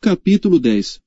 Capítulo 10.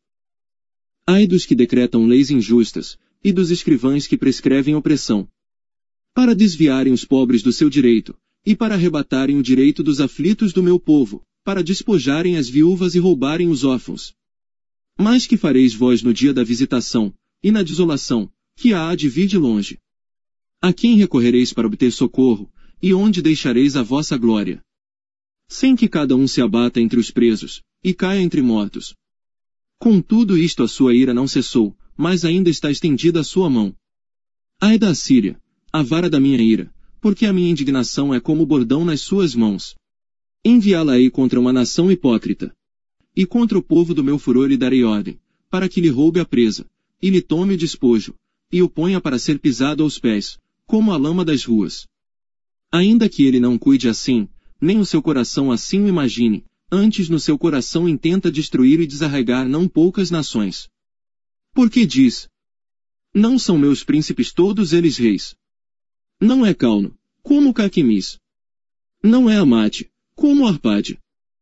Ai dos que decretam leis injustas, e dos escrivães que prescrevem opressão, para desviarem os pobres do seu direito, e para arrebatarem o direito dos aflitos do meu povo, para despojarem as viúvas e roubarem os órfãos. Mas que fareis vós no dia da visitação, e na desolação, que há de vir de longe? A quem recorrereis para obter socorro, e onde deixareis a vossa glória? Sem que cada um se abata entre os presos, e caia entre mortos. Contudo isto a sua ira não cessou, mas ainda está estendida a sua mão. Ai da Assíria, a vara da minha ira, porque a minha indignação é como bordão nas suas mãos. Enviá-la-ei contra uma nação hipócrita. E contra o povo do meu furor lhe darei ordem, para que lhe roube a presa, e lhe tome o despojo, e o ponha para ser pisado aos pés, como a lama das ruas. Ainda que ele não cuide assim, nem o seu coração assim o imagine, antes no seu coração intenta destruir e desarraigar não poucas nações. Porque diz: não são meus príncipes todos eles reis? Não é Calno, como Caquimis. Não é Amate, como Arpade.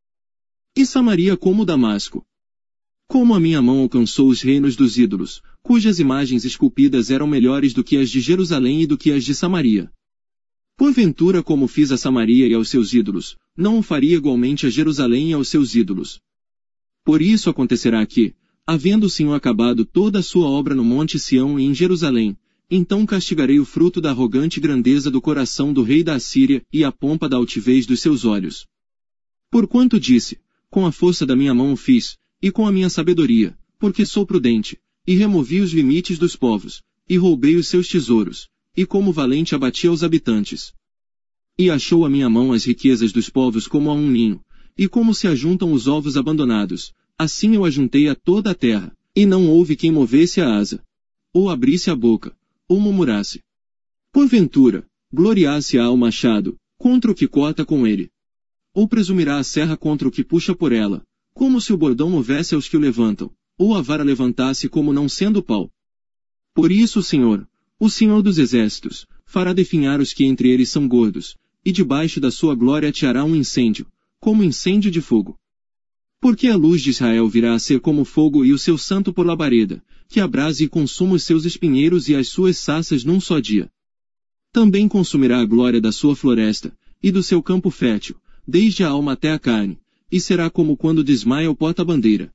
E Samaria como Damasco. Como a minha mão alcançou os reinos dos ídolos, cujas imagens esculpidas eram melhores do que as de Jerusalém e do que as de Samaria. Porventura como fiz a Samaria e aos seus ídolos, não o faria igualmente a Jerusalém e aos seus ídolos. Por isso acontecerá que, havendo o Senhor acabado toda a sua obra no monte Sião e em Jerusalém, então castigarei o fruto da arrogante grandeza do coração do rei da Assíria e a pompa da altivez dos seus olhos. Porquanto disse, com a força da minha mão o fiz, e com a minha sabedoria, porque sou prudente, e removi os limites dos povos, e roubei os seus tesouros, e como valente abati aos habitantes. E achou a minha mão as riquezas dos povos como a um ninho, e como se ajuntam os ovos abandonados, assim eu ajuntei a toda a terra, e não houve quem movesse a asa, ou abrisse a boca, ou murmurasse. Porventura, gloriar-se-á o machado, contra o que corta com ele. Ou presumirá a serra contra o que puxa por ela, como se o bordão movesse aos que o levantam, ou a vara levantasse como não sendo pau. Por isso o Senhor dos Exércitos, fará definhar os que entre eles são gordos, e debaixo da sua glória ateará um incêndio, como incêndio de fogo. Porque a luz de Israel virá a ser como fogo e o seu santo por labareda, que abrase e consuma os seus espinheiros e as suas sarças num só dia. Também consumirá a glória da sua floresta, e do seu campo fértil, desde a alma até a carne, e será como quando desmaia o porta-bandeira.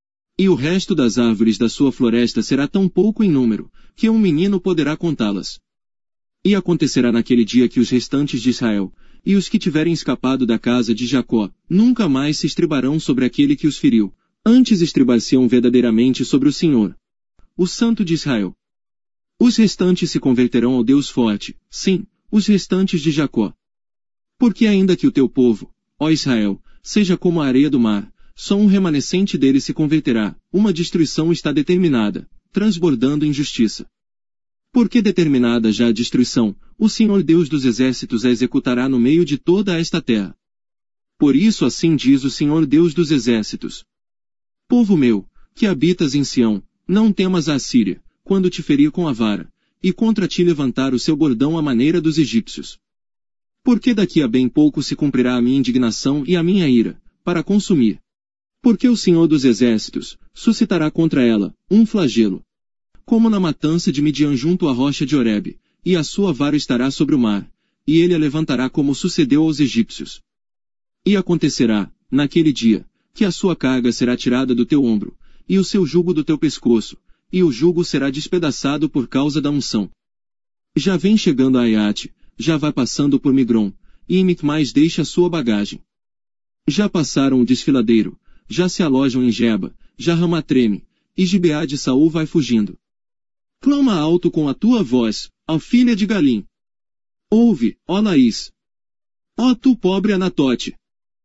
E o resto das árvores da sua floresta será tão pouco em número, que um menino poderá contá-las. E acontecerá naquele dia que os restantes de Israel, e os que tiverem escapado da casa de Jacó, nunca mais se estribarão sobre aquele que os feriu, antes estribar-se-ão verdadeiramente sobre o Senhor, o Santo de Israel. Os restantes se converterão ao Deus forte, sim, os restantes de Jacó. Porque ainda que o teu povo, ó Israel, seja como a areia do mar, só um remanescente dele se converterá, uma destruição está determinada, transbordando em justiça. Porque determinada já a destruição, o Senhor Deus dos Exércitos a executará no meio de toda esta terra. Por isso assim diz o Senhor Deus dos Exércitos: povo meu, que habitas em Sião, não temas a Assíria, quando te ferir com a vara, e contra ti levantar o seu bordão à maneira dos egípcios. Porque daqui a bem pouco se cumprirá a minha indignação e a minha ira, para consumir. Porque o Senhor dos Exércitos suscitará contra ela um flagelo, como na matança de Midian junto à rocha de Horebe, e a sua vara estará sobre o mar, e ele a levantará como sucedeu aos egípcios. E acontecerá, naquele dia, que a sua carga será tirada do teu ombro, e o seu jugo do teu pescoço, e o jugo será despedaçado por causa da unção. Já vem chegando a Aiate, já vai passando por Migron, e em Micmais deixa a sua bagagem. Já passaram o desfiladeiro, já se alojam em Geba, já Ramá treme, e Gibeá de Saul vai fugindo. Clama alto com a tua voz, ó filha de Galim. Ouve, ó Laís. Ó tu pobre Anatote.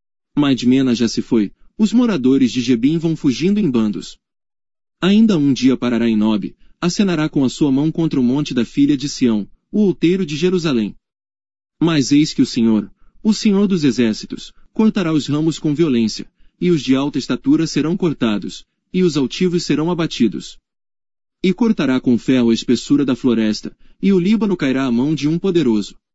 Madmena já se foi, os moradores de Gebim vão fugindo em bandos. Ainda um dia parará em Nob, acenará com a sua mão contra o monte da filha de Sião, o outeiro de Jerusalém. Mas eis que o Senhor dos Exércitos, cortará os ramos com violência, e os de alta estatura serão cortados, e os altivos serão abatidos. E cortará com ferro a espessura da floresta, e o Líbano cairá à mão de um poderoso.